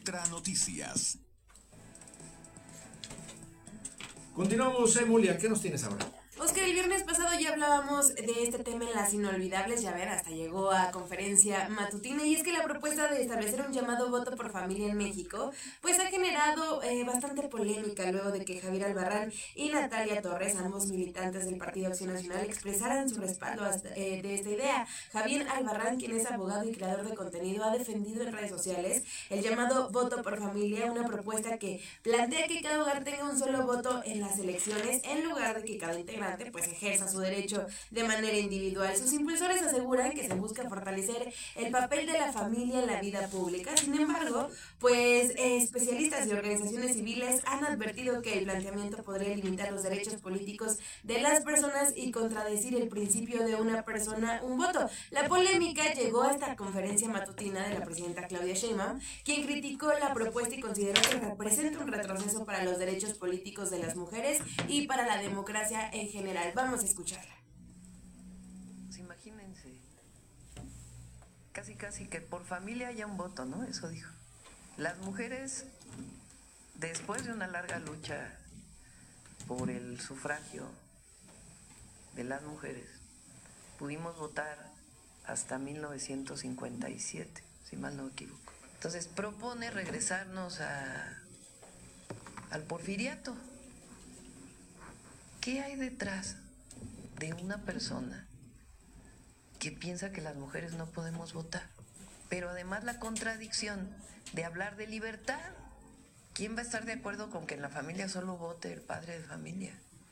Ultra Noticias. Continuamos, Emulia, ¿qué nos tienes ahora? Oscar, el viernes pasado ya hablábamos de este tema en Las Inolvidables, ya ver, hasta llegó a conferencia matutina, y es que la propuesta de establecer un llamado voto por familia en México, pues ha generado bastante polémica luego de que Javier Albarrán y Natalia Torres, ambos militantes del Partido Acción Nacional, expresaran su respaldo de esta idea. Javier Albarrán, quien es abogado y creador de contenido, ha defendido en redes sociales el llamado voto por familia, una propuesta que plantea que cada hogar tenga un solo voto en las elecciones, en lugar de que cada integrante pues ejerza su derecho de manera individual. Sus impulsores aseguran que se busca fortalecer el papel de la familia en la vida pública. Sin embargo, pues especialistas y organizaciones civiles han advertido que el planteamiento podría limitar los derechos políticos de las personas y contradecir el principio de una persona, un voto. La polémica llegó a esta conferencia matutina de la presidenta Claudia Sheinbaum, quien criticó la propuesta y consideró que representa un retroceso para los derechos políticos de las mujeres y para la democracia en general. Vamos a escucharla. Pues imagínense, casi que por familia haya un voto, ¿no? Eso dijo. Las mujeres, después de una larga lucha por el sufragio de las mujeres, pudimos votar hasta 1957, si mal no me equivoco. Entonces propone regresarnos al porfiriato. ¿Qué hay detrás de una persona que piensa que las mujeres no podemos votar? Pero además la contradicción de hablar de libertad. ¿Quién va a estar de acuerdo con que en la familia solo vote el padre de familia?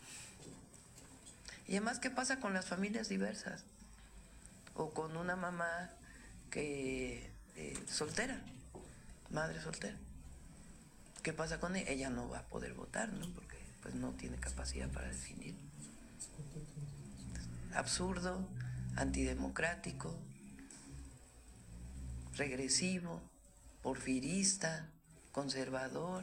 Y además, ¿qué pasa con las familias diversas? O con una mamá que soltera, madre soltera. ¿Qué pasa con ella? Ella no va a poder votar, ¿no? Porque pues no tiene capacidad para decidir. Absurdo, antidemocrático, regresivo, porfirista, conservador.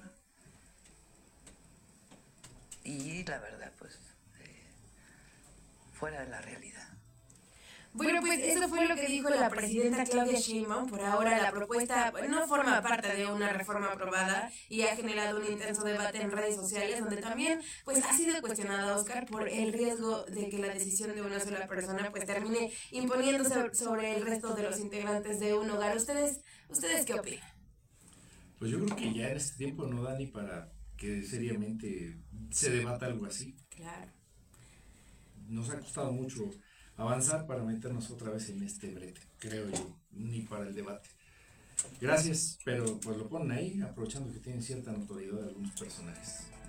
Y la verdad, pues, fuera de la realidad. Bueno, pues eso fue lo que dijo la presidenta Claudia Sheinbaum. Por ahora la propuesta no forma parte de una reforma aprobada y ha generado un intenso debate en redes sociales, donde también pues ha sido cuestionada, Oscar, por el riesgo de que la decisión de una sola persona pues termine imponiéndose sobre el resto de los integrantes de un hogar. ¿Ustedes qué opinan? Pues yo creo que ya en este tiempo no da ni para que seriamente se debata algo así. Claro. Nos ha costado mucho avanzar para meternos otra vez en este brete, creo yo, ni para el debate. Gracias, pero pues lo ponen ahí, aprovechando que tienen cierta notoriedad de algunos personajes.